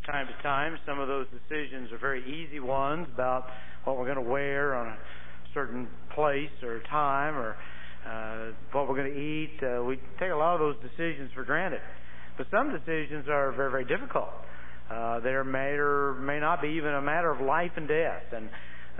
time to time. Some of those decisions are very easy ones about what we're going to wear on a certain place or time, or what we're going to eat. We take a lot of those decisions for granted. But some decisions are very, very difficult. They may or may not be even a matter of life and death, and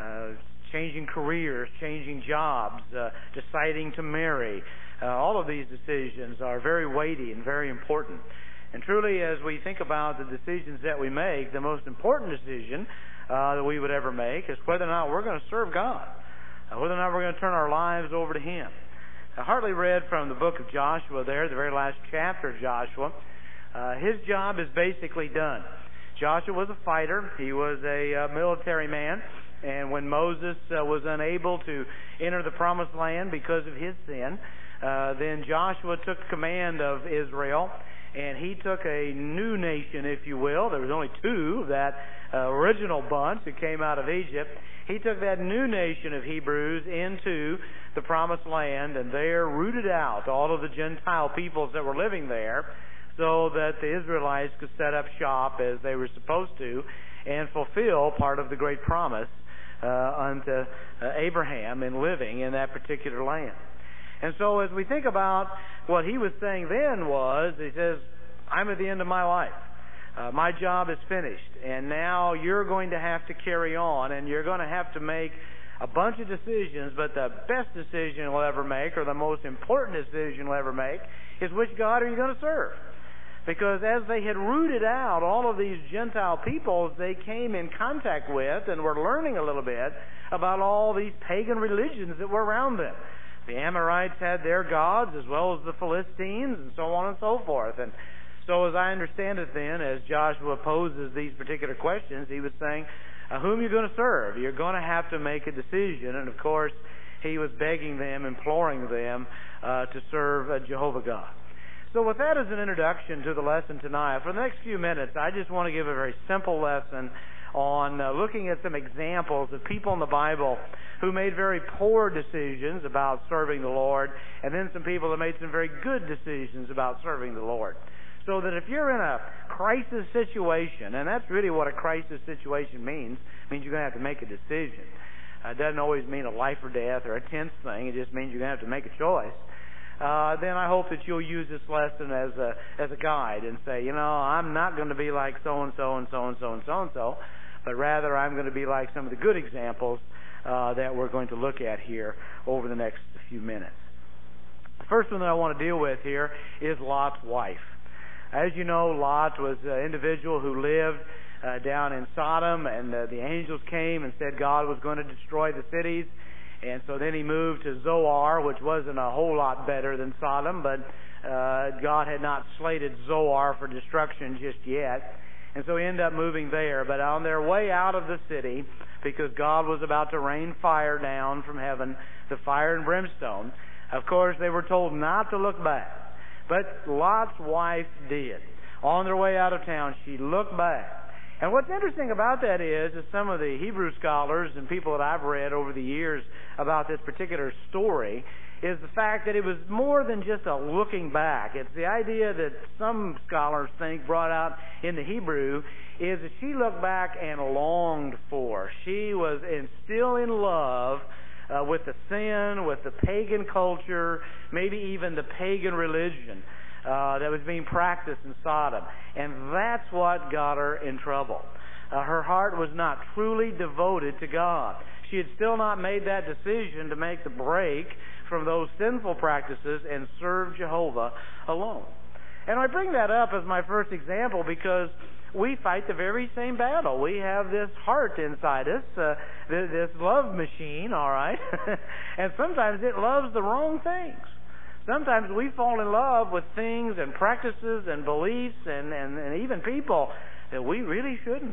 changing careers, changing jobs, deciding to marry. All of these decisions are very weighty and very important. And truly, as we think about the decisions that we make, the most important decision that we would ever make is whether or not we're going to serve God, whether or not we're going to turn our lives over to Him. I hardly read from the book of Joshua there, the very last chapter of Joshua. His job is basically done. Joshua was a fighter. He was a military man. And when Moses was unable to enter the promised land because of his sin, then Joshua took command of Israel, and he took a new nation, if you will. There was only two of that original bunch that came out of Egypt. He took that new nation of Hebrews into the promised land, and there rooted out all of the Gentile peoples that were living there so that the Israelites could set up shop as they were supposed to and fulfill part of the great promise unto Abraham in living in that particular land. And so as we think about what he was saying then was, he says, I'm at the end of my life. My job is finished, and now you're going to have to carry on, and you're going to have to make a bunch of decisions, but the best decision you'll ever make, or the most important decision you'll ever make, is which God are you going to serve? Because as they had rooted out all of these Gentile peoples, they came in contact with and were learning a little bit about all these pagan religions that were around them. The Amorites had their gods as well as the Philistines and so on and so forth. And so as I understand it then, as Joshua poses these particular questions, he was saying, whom are you going to serve? You're going to have to make a decision. And of course, he was begging them, imploring them to serve Jehovah God. So with that as an introduction to the lesson tonight, for the next few minutes, I just want to give a very simple lesson on looking at some examples of people in the Bible who made very poor decisions about serving the Lord, and then some people that made some very good decisions about serving the Lord. So that if you're in a crisis situation, and that's really what a crisis situation means, it means you're going to have to make a decision. It doesn't always mean a life or death or a tense thing. It just means you're going to have to make a choice. Then I hope that you'll use this lesson as a guide and say, I'm not going to be like so-and-so and so-and-so and so-and-so, but rather I'm going to be like some of the good examples that we're going to look at here over the next few minutes. The first one that I want to deal with here is Lot's wife. As you know, Lot was an individual who lived down in Sodom, and the angels came and said God was going to destroy the cities. And so then he moved to Zoar, which wasn't a whole lot better than Sodom, but God had not slated Zoar for destruction just yet. And so he ended up moving there. But on their way out of the city, because God was about to rain fire down from heaven, the fire and brimstone, of course they were told not to look back. But Lot's wife did. On their way out of town, she looked back. And what's interesting about that is some of the Hebrew scholars and people that I've read over the years about this particular story is the fact that it was more than just a looking back. It's the idea that some scholars think brought out in the Hebrew is that she looked back and longed for. She was still in love with the sin, with the pagan culture, maybe even the pagan religion that was being practiced in Sodom. And that's what got her in trouble. Her heart was not truly devoted to God. She had still not made that decision to make the break from those sinful practices and serve Jehovah alone. And I bring that up as my first example because we fight the very same battle. We have this heart inside us, this love machine, all right? And sometimes it loves the wrong things. Sometimes we fall in love with things and practices and beliefs and even people that we really shouldn't.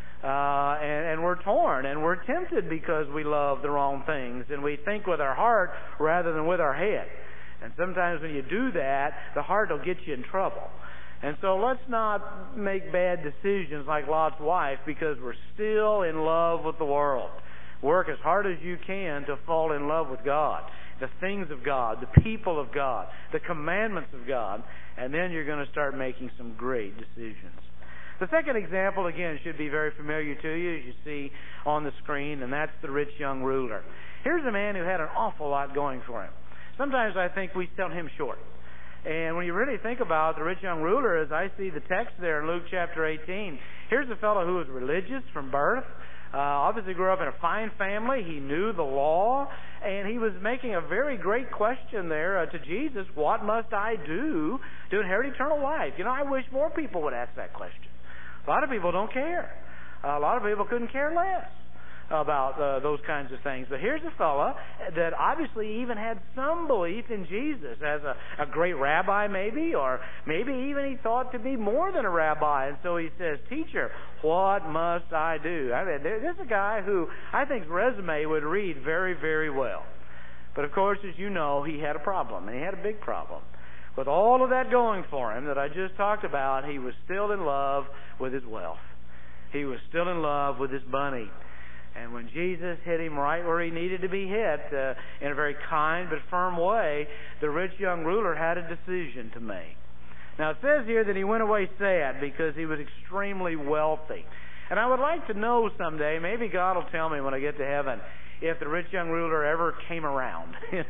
And we're torn and we're tempted because we love the wrong things and we think with our heart rather than with our head. And sometimes when you do that, the heart will get you in trouble. And so let's not make bad decisions like Lot's wife because we're still in love with the world. Work as hard as you can to fall in love with God, the things of God, the people of God, the commandments of God, and then you're going to start making some great decisions. The second example, again, should be very familiar to you, as you see on the screen, and that's the rich young ruler. Here's a man who had an awful lot going for him. Sometimes I think we sell him short. And when you really think about the rich young ruler, as I see the text there in Luke chapter 18, here's a fellow who was religious from birth, obviously grew up in a fine family. He knew the law, and he was making a very great question there to Jesus, what must I do to inherit eternal life? You know, I wish more people would ask that question. A lot of people don't care. A lot of people couldn't care less about those kinds of things. But here's a fella that obviously even had some belief in Jesus as a great rabbi maybe, or maybe even he thought to be more than a rabbi. And so he says, Teacher, what must I do? I mean, this is a guy who I think's resume would read very, very well. But of course, as you know, he had a problem, and he had a big problem. With all of that going for him that I just talked about, he was still in love with his wealth. He was still in love with his money. And when Jesus hit him right where he needed to be hit, in a very kind but firm way, the rich young ruler had a decision to make. Now it says here that he went away sad because he was extremely wealthy. And I would like to know someday, maybe God will tell me when I get to heaven, if the rich young ruler ever came around.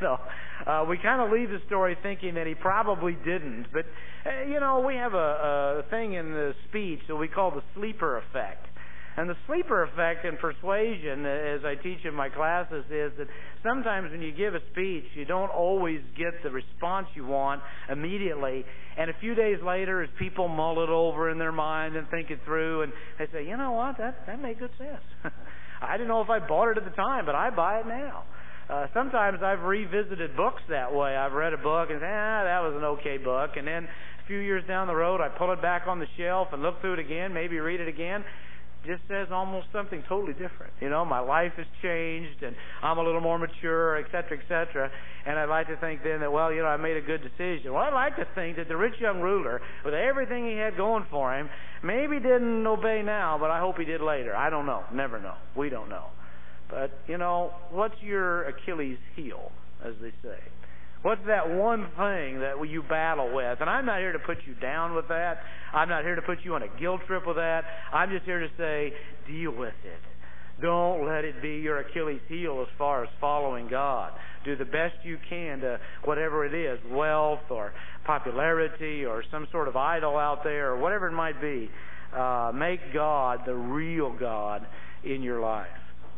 We kind of leave the story thinking that he probably didn't. But, we have a thing in the speech that we call the sleeper effect. And the sleeper effect in persuasion, as I teach in my classes, is that sometimes when you give a speech, you don't always get the response you want immediately. And a few days later, as people mull it over in their mind and think it through, and they say, you know what, that made good sense. I didn't know if I bought it at the time, but I buy it now. Sometimes I've revisited books that way. I've read a book and that was an okay book. And then a few years down the road, I pull it back on the shelf and look through it again, maybe read it again. Just says almost something totally different. My life has changed, and I'm a little more mature, et cetera, and I'd like to think then that, I made a good decision. Well, I'd like to think that the rich young ruler, with everything he had going for him, maybe didn't obey now, but I hope he did later. I don't know. Never know. We don't know. But, what's your Achilles heel, as they say? What's that one thing that you battle with? And I'm not here to put you down with that. I'm not here to put you on a guilt trip with that. I'm just here to say, deal with it. Don't let it be your Achilles heel as far as following God. Do the best you can to whatever it is, wealth or popularity or some sort of idol out there or whatever it might be. Make God the real God in your life.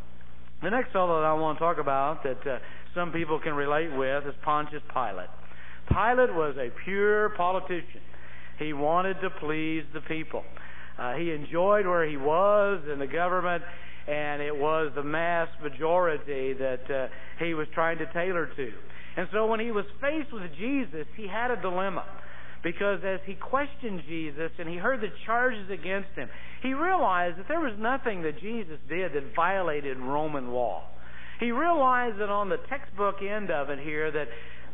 The next fellow that I want to talk about that some people can relate with is Pontius Pilate. Pilate was a pure politician. He wanted to please the people. He enjoyed where he was in the government, and it was the mass majority that he was trying to tailor to. And so when he was faced with Jesus, he had a dilemma. Because as he questioned Jesus and he heard the charges against him, he realized that there was nothing that Jesus did that violated Roman law. He realized that on the textbook end of it here that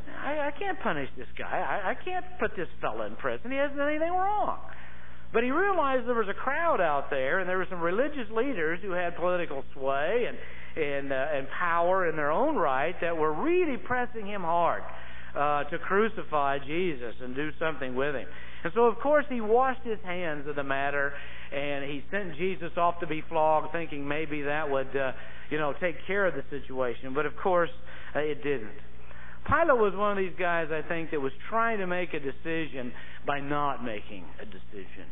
I can't punish this guy. I can't put this fella in prison. He hasn't done anything wrong. But he realized there was a crowd out there, and there were some religious leaders who had political sway and power in their own right that were really pressing him hard to crucify Jesus and do something with him. And so, of course, he washed his hands of the matter, and he sent Jesus off to be flogged, thinking maybe that would, take care of the situation. But, of course, it didn't. Pilate was one of these guys, I think, that was trying to make a decision by not making a decision.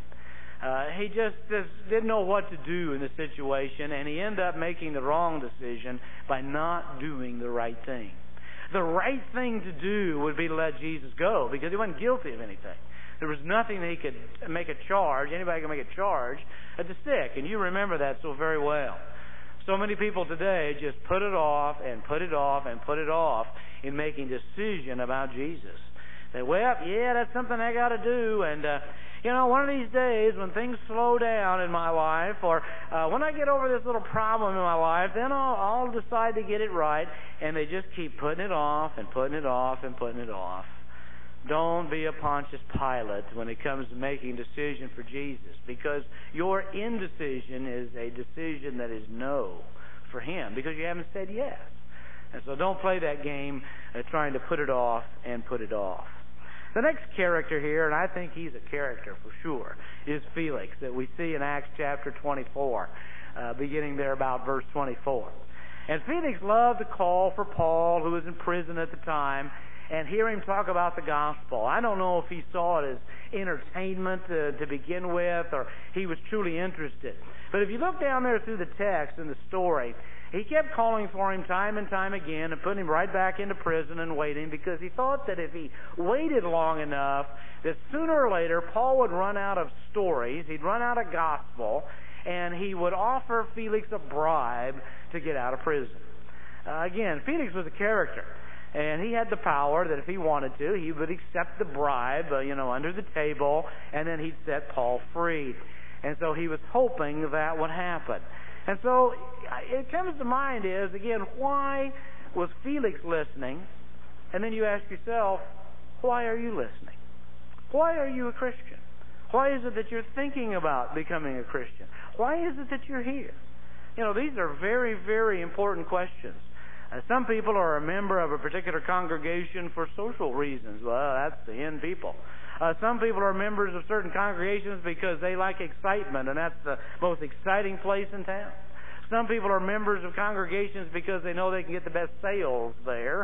He just didn't know what to do in the situation, and he ended up making the wrong decision by not doing the right thing. The right thing to do would be to let Jesus go because he wasn't guilty of anything. There was nothing that he could make a charge. Anybody can make a charge at the stick, and you remember that so very well. So many people today just put it off and put it off and put it off in making decision about Jesus. They, that's something I got to do, and one of these days when things slow down in my life, or when I get over this little problem in my life, then I'll decide to get it right. And they just keep putting it off and putting it off and putting it off. Don't be a Pontius Pilate when it comes to making a decision for Jesus, because your indecision is a decision that is no for him, because you haven't said yes. And so don't play that game trying to put it off and put it off. The next character here, and I think he's a character for sure, is Felix, that we see in Acts chapter 24, beginning there about verse 24. And Felix loved to call for Paul, who was in prison at the time, and hear him talk about the gospel. I don't know if he saw it as entertainment to begin with, or he was truly interested. But if you look down there through the text and the story, he kept calling for him time and time again and putting him right back into prison and waiting, because he thought that if he waited long enough, that sooner or later Paul would run out of stories, he'd run out of gospel, and he would offer Felix a bribe to get out of prison. Again, Felix was a character, and he had the power that if he wanted to, he would accept the bribe, under the table, and then he'd set Paul free. And so he was hoping that would happen. And so it comes to mind is, again, why was Felix listening? And then you ask yourself, why are you listening? Why are you a Christian? Why is it that you're thinking about becoming a Christian? Why is it that you're here? These are very, very important questions. Some people are a member of a particular congregation for social reasons. Well, that's the in people. Some people are members of certain congregations because they like excitement, and that's the most exciting place in town. Some people are members of congregations because they know they can get the best sales there,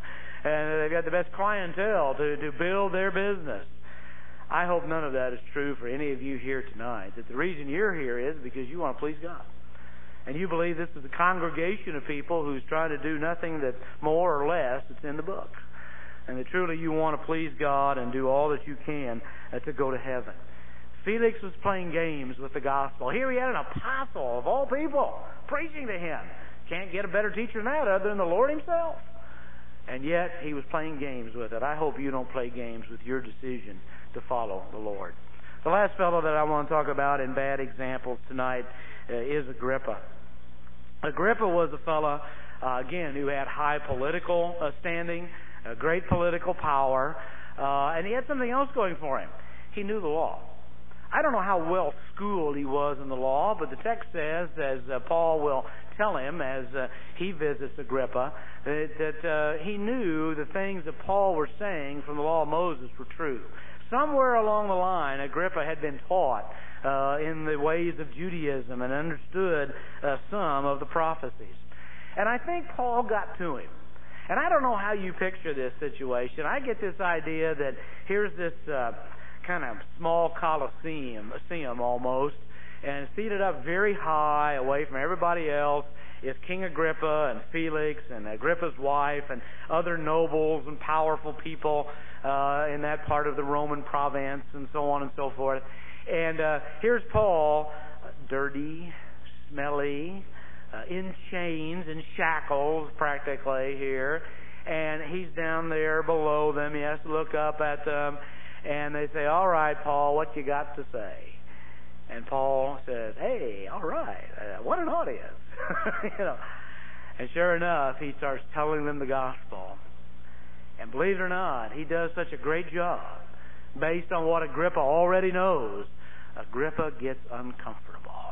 and they've got the best clientele to build their business. I hope none of that is true for any of you here tonight, that the reason you're here is because you want to please God. And you believe this is a congregation of people who's trying to do nothing that more or less that's in the book. And that truly you want to please God and do all that you can to go to heaven. Felix was playing games with the gospel. Here he had an apostle of all people preaching to him. Can't get a better teacher than that other than the Lord himself. And yet he was playing games with it. I hope you don't play games with your decision to follow the Lord. The last fellow that I want to talk about in bad examples tonight is Agrippa. Agrippa was a fellow, again, who had high political standing, great political power, and he had something else going for him. He knew the law. I don't know how well schooled he was in the law, but the text says, as Paul will tell him as he visits Agrippa, that he knew the things that Paul was saying from the law of Moses were true. Somewhere along the line, Agrippa had been taught in the ways of Judaism and understood some of the prophecies. And I think Paul got to him. And I don't know how you picture this situation. I get this idea that here's this kind of small coliseum almost, and seated up very high away from everybody else is King Agrippa and Felix and Agrippa's wife and other nobles and powerful people in that part of the Roman province and so on and so forth. And here's Paul, dirty, smelly, in chains and shackles practically here, and he's down there below them. He has to look up at them, and they say, "All right, Paul, what you got to say?" And Paul says, "Hey, all right, what an audience." And sure enough, he starts telling them the gospel. And believe it or not, he does such a great job based on what Agrippa already knows. Agrippa gets uncomfortable.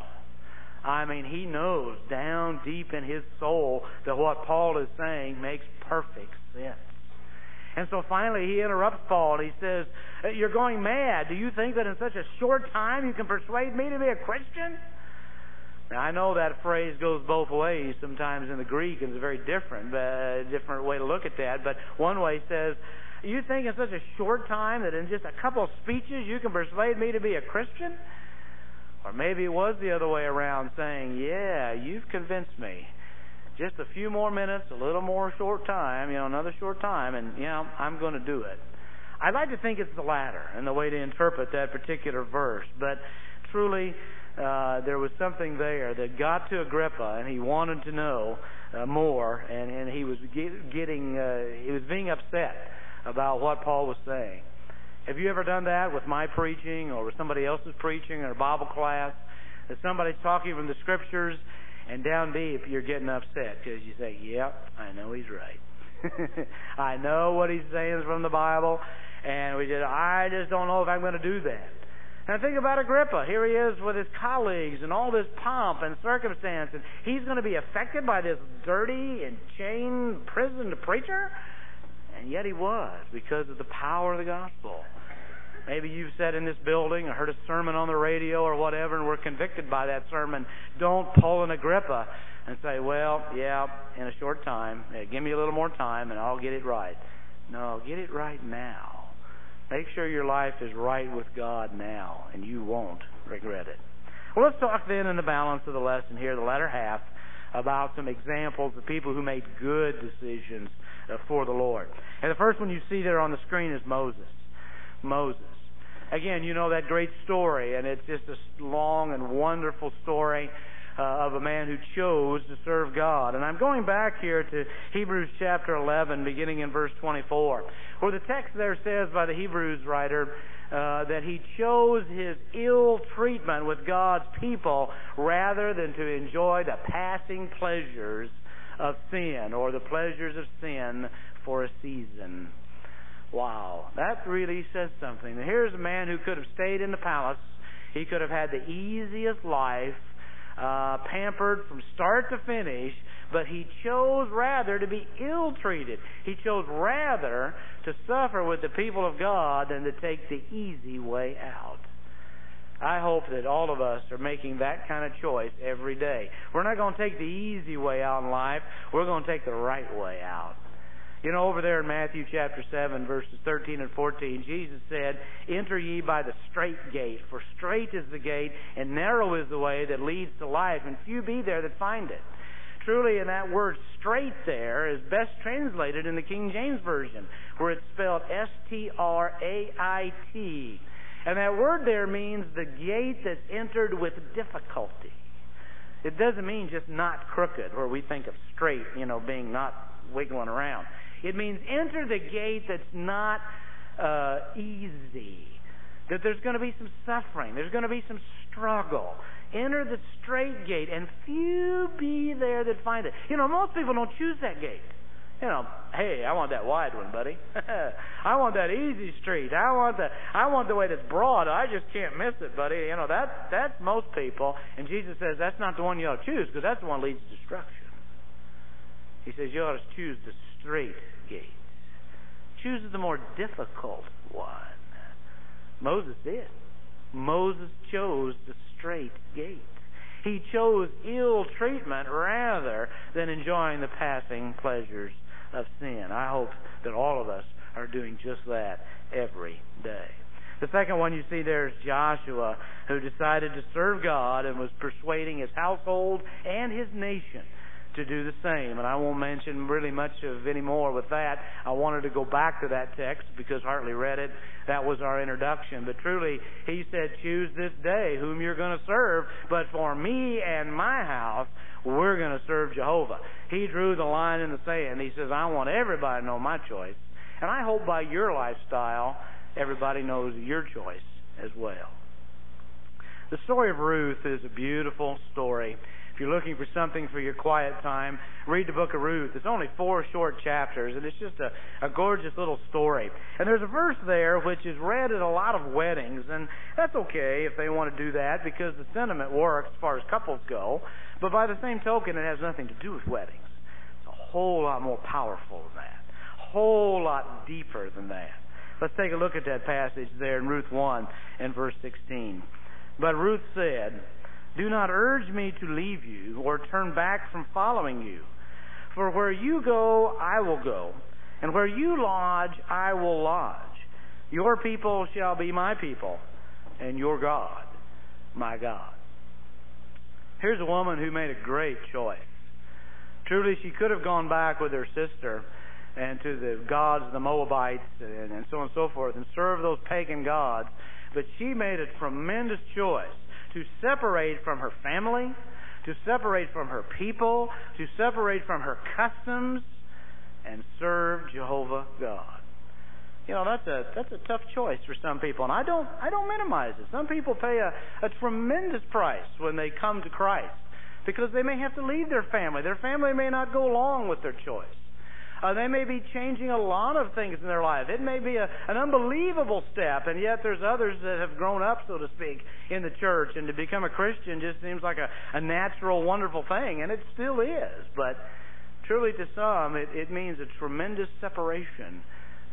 I mean, he knows down deep in his soul that what Paul is saying makes perfect sense. And so finally he interrupts Paul and he says, "You're going mad. Do you think that in such a short time you can persuade me to be a Christian?" Now, I know that phrase goes both ways. Sometimes in the Greek it's a very different way to look at that. But one way says, "You think in such a short time that in just a couple of speeches you can persuade me to be a Christian?" Or maybe it was the other way around, saying, "Yeah, you've convinced me. Just a few more minutes, a little more short time, another short time, and, I'm going to do it." I'd like to think it's the latter and the way to interpret that particular verse. But truly, there was something there that got to Agrippa, and he wanted to know more, and he was he was being upset about what Paul was saying. Have you ever done that with my preaching or with somebody else's preaching in a Bible class? That somebody's talking from the Scriptures, and down deep you're getting upset because you say, "Yep, I know he's right. I know what he's saying is from the Bible, and I just don't know if I'm going to do that." Now think about Agrippa. Here he is with his colleagues and all this pomp and circumstance, and he's going to be affected by this dirty and chained, prisoned preacher? And yet he was, because of the power of the gospel. Maybe you've sat in this building or heard a sermon on the radio or whatever and were convicted by that sermon. Don't pull an Agrippa and say, well, yeah, in a short time, give me a little more time and I'll get it right. No, get it right now. Make sure your life is right with God now, and you won't regret it. Well, let's talk then in the balance of the lesson here, the latter half, about some examples of people who made good decisions for the Lord. And the first one you see there on the screen is Moses. Moses. Again, you know that great story, and it's just a long and wonderful story of a man who chose to serve God. And I'm going back here to Hebrews chapter 11, beginning in verse 24, where the text there says by the Hebrews writer that he chose his ill treatment with God's people rather than to enjoy the passing pleasures of sin, or the pleasures of sin for a season. Wow, that really says something. Here's a man who could have stayed in the palace. He could have had the easiest life, pampered from start to finish, but he chose rather to be ill-treated. He chose rather to suffer with the people of God than to take the easy way out. I hope that all of us are making that kind of choice every day. We're not going to take the easy way out in life. We're going to take the right way out. You know, over there in Matthew chapter 7, verses 13 and 14, Jesus said, enter ye by the strait gate, for strait is the gate, and narrow is the way that leads to life, and few be there that find it. Truly, in that word strait there is best translated in the King James Version, where it's spelled S-T-R-A-I-T. And that word there means the gate that's entered with difficulty. It doesn't mean just not crooked, where we think of straight, being not wiggling around. It means enter the gate that's not easy. That there's going to be some suffering. There's going to be some struggle. Enter the straight gate, and few be there that find it. Most people don't choose that gate. Hey, I want that wide one, buddy. I want that easy street. I want the way that's broad. I just can't miss it, buddy. That's most people. And Jesus says that's not the one you ought to choose, because that's the one that leads to destruction. He says you ought to choose the straight gate. Choose the more difficult one. Moses did. Moses chose the straight gate. He chose ill treatment rather than enjoying the passing pleasures of sin. I hope that all of us are doing just that every day. The second one you see there is Joshua, who decided to serve God and was persuading his household and his nation to do the same. And I won't mention really much of any more with that. I wanted to go back to that text because Hartley read it. That was our introduction. But truly, he said, choose this day whom you're going to serve. But for me and my house, we're going to serve Jehovah. He drew the line in the sand. He says, I want everybody to know my choice. And I hope by your lifestyle, everybody knows your choice as well. The story of Ruth is a beautiful story. If you're looking for something for your quiet time, read the book of Ruth. It's only 4 short chapters, and it's just a gorgeous little story. And there's a verse there which is read at a lot of weddings, and that's okay if they want to do that because the sentiment works as far as couples go. But by the same token, it has nothing to do with weddings. It's a whole lot more powerful than that, a whole lot deeper than that. Let's take a look at that passage there in Ruth 1 and verse 16. But Ruth said, do not urge me to leave you or turn back from following you. For where you go, I will go, and where you lodge, I will lodge. Your people shall be my people, and your God, my God. Here's a woman who made a great choice. Truly, she could have gone back with her sister and to the gods of the Moabites and so on and so forth and serve those pagan gods, but she made a tremendous choice to separate from her family, to separate from her people, to separate from her customs, and serve Jehovah God. That's a tough choice for some people, and I don't minimize it. Some people pay a tremendous price when they come to Christ because they may have to leave their family. Their family may not go along with their choice. They may be changing a lot of things in their life. It may be an unbelievable step, and yet there's others that have grown up, so to speak, in the church, and to become a Christian just seems like a natural, wonderful thing, and it still is. But truly to some, it means a tremendous separation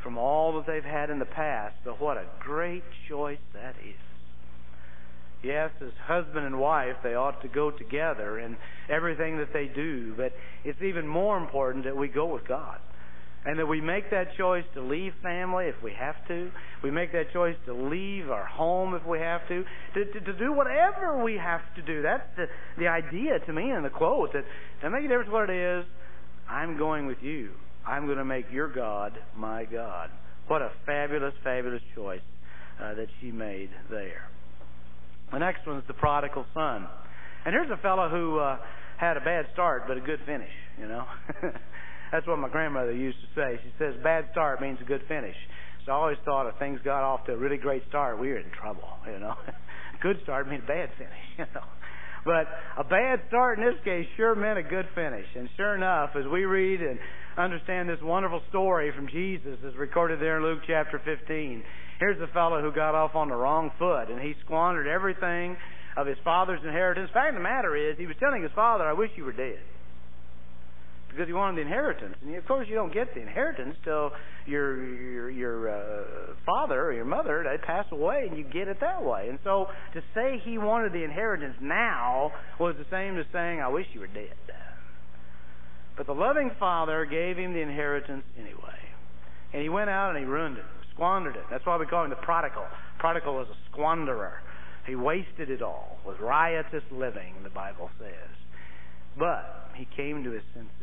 from all that they've had in the past. But what a great choice that is. Yes, as husband and wife, they ought to go together in everything that they do. But it's even more important that we go with God. And that we make that choice to leave family if we have to. We make that choice to leave our home if we have to do whatever we have to do. That's the idea to me in the quote, that no make a difference what it is, I'm going with you. I'm going to make your God my God. What a fabulous, fabulous choice that she made there. The next one is the prodigal son. And here's a fellow who had a bad start but a good finish, you know. That's what my grandmother used to say. She says, bad start means a good finish. So I always thought if things got off to a really great start, we were in trouble, you know. Good start means bad finish, you know. But a bad start in this case sure meant a good finish. And sure enough, as we read and understand this wonderful story from Jesus as recorded there in Luke chapter 15, here's a fellow who got off on the wrong foot, and he squandered everything of his father's inheritance. The fact of the matter is, he was telling his father, I wish you were dead. Because he wanted the inheritance. And of course you don't get the inheritance till your father or your mother, they pass away and you get it that way. And so to say he wanted the inheritance now was the same as saying, I wish you were dead. But the loving father gave him the inheritance anyway. And he went out and he ruined it, squandered it. That's why we call him the prodigal. Prodigal was a squanderer. He wasted it all. It was riotous living, the Bible says. But he came to his senses.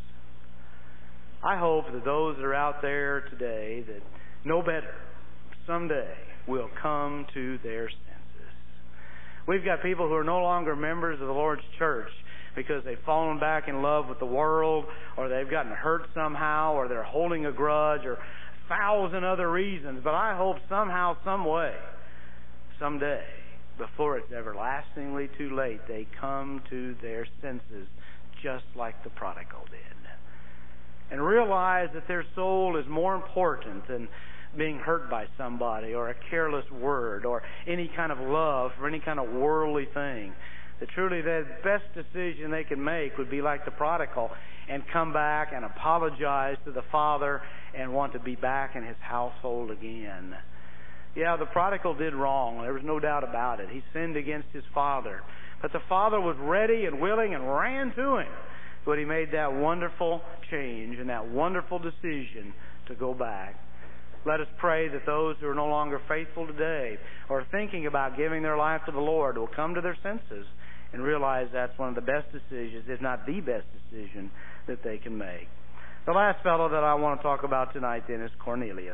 I hope that those that are out there today that know better someday will come to their senses. We've got people who are no longer members of the Lord's church because they've fallen back in love with the world, or they've gotten hurt somehow, or they're holding a grudge, or 1,000 other reasons. But I hope somehow, some way, someday, before it's everlastingly too late, they come to their senses just like the prodigal did. And realize that their soul is more important than being hurt by somebody, or a careless word, or any kind of love for any kind of worldly thing. That truly the best decision they can make would be like the prodigal and come back and apologize to the father and want to be back in his household again. Yeah, the prodigal did wrong. There was no doubt about it. He sinned against his father. But the father was ready and willing and ran to him. But he made that wonderful change and that wonderful decision to go back. Let us pray that those who are no longer faithful today or thinking about giving their life to the Lord will come to their senses and realize that's one of the best decisions, if not the best decision, that they can make. The last fellow that I want to talk about tonight then is Cornelius.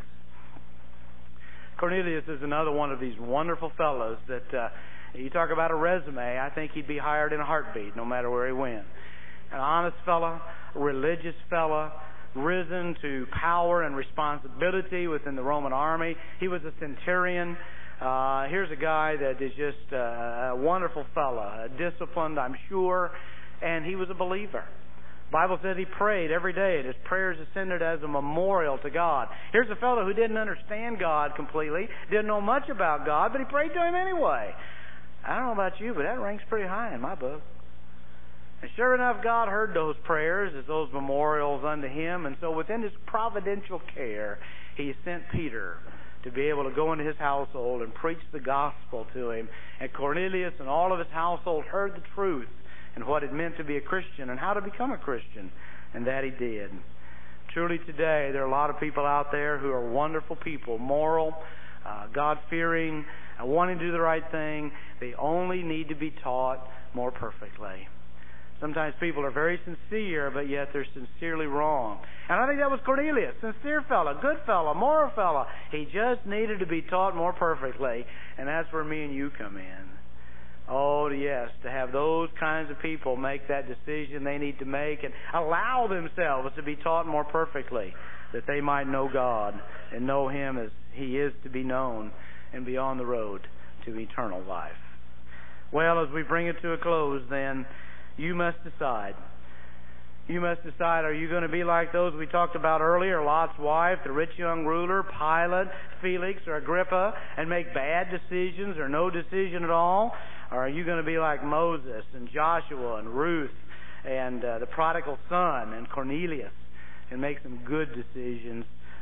Cornelius is another one of these wonderful fellows that you talk about a resume, I think he'd be hired in a heartbeat no matter where he went. An honest fella, a religious fella, risen to power and responsibility within the Roman army. He was a centurion. Here's a guy that is just a wonderful fella, disciplined, I'm sure, and he was a believer. The Bible says he prayed every day, and his prayers ascended as a memorial to God. Here's a fellow who didn't understand God completely, didn't know much about God, but he prayed to him anyway. I don't know about you, but that ranks pretty high in my book. And sure enough, God heard those prayers as those memorials unto him. And so within his providential care, he sent Peter to be able to go into his household and preach the gospel to him. And Cornelius and all of his household heard the truth and what it meant to be a Christian and how to become a Christian. And that he did. Truly today, there are a lot of people out there who are wonderful people, moral, God-fearing, wanting to do the right thing. They only need to be taught more perfectly. Sometimes people are very sincere, but yet they're sincerely wrong. And I think that was Cornelius. Sincere fella, good fella, moral fella. He just needed to be taught more perfectly. And that's where me and you come in. Oh, yes, to have those kinds of people make that decision they need to make and allow themselves to be taught more perfectly, that they might know God and know Him as He is to be known and be on the road to eternal life. Well, as we bring it to a close, then, you must decide. You must decide, are you going to be like those we talked about earlier, Lot's wife, the rich young ruler, Pilate, Felix, or Agrippa, and make bad decisions or no decision at all? Or are you going to be like Moses and Joshua and Ruth and the prodigal son and Cornelius and make some good decisions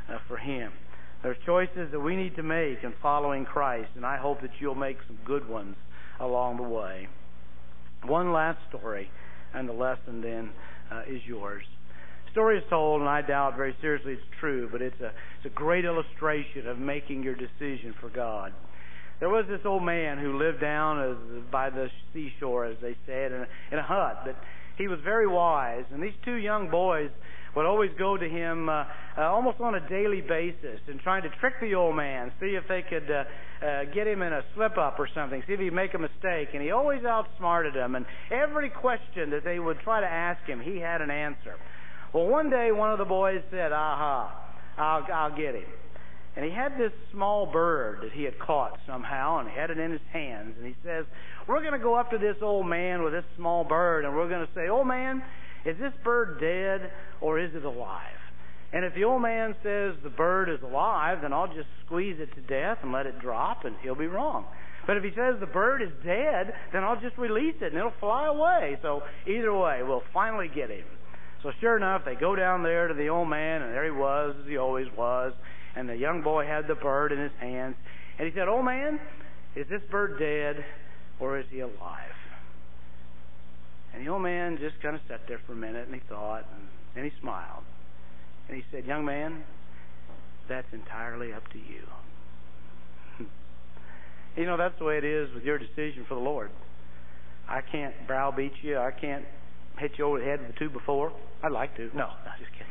for Him. There's choices that we need to make in following Christ, and I hope that you'll make some good ones along the way. One last story, and the lesson then is yours. The story is told, and I doubt very seriously it's true, but it's a great illustration of making your decision for God. There was this old man who lived down by the seashore, as they said, in a hut. But he was very wise, and these two young boys would always go to him almost on a daily basis and trying to trick the old man, see if they could get him in a slip-up or something, see if he'd make a mistake. And he always outsmarted them, and every question that they would try to ask him, he had an answer. Well, one day one of the boys said, I'll get him. And he had this small bird that he had caught somehow, and he had it in his hands. And he says, we're going to go up to this old man with this small bird, and we're going to say, old man, is this bird dead or is it alive? And if the old man says the bird is alive, then I'll just squeeze it to death and let it drop, and he'll be wrong. But if he says the bird is dead, then I'll just release it, and it'll fly away. So either way, we'll finally get him. So sure enough, they go down there to the old man, and there he was, as he always was. And the young boy had the bird in his hands. And he said, old man, is this bird dead or is he alive? And the old man just kind of sat there for a minute and he thought, and then he smiled. And he said, young man, that's entirely up to you. You know, that's the way it is with your decision for the Lord. I can't browbeat you. I can't hit you over the head with a 2x4. I'd like to. No, just kidding.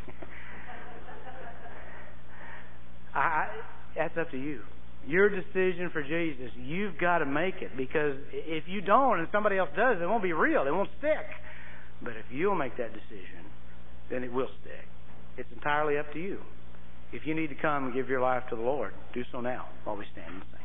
That's up to you. Your decision for Jesus, you've got to make it, because if you don't and somebody else does, it won't be real. It won't stick. But if you'll make that decision, then it will stick. It's entirely up to you. If you need to come and give your life to the Lord, do so now while we stand and sing.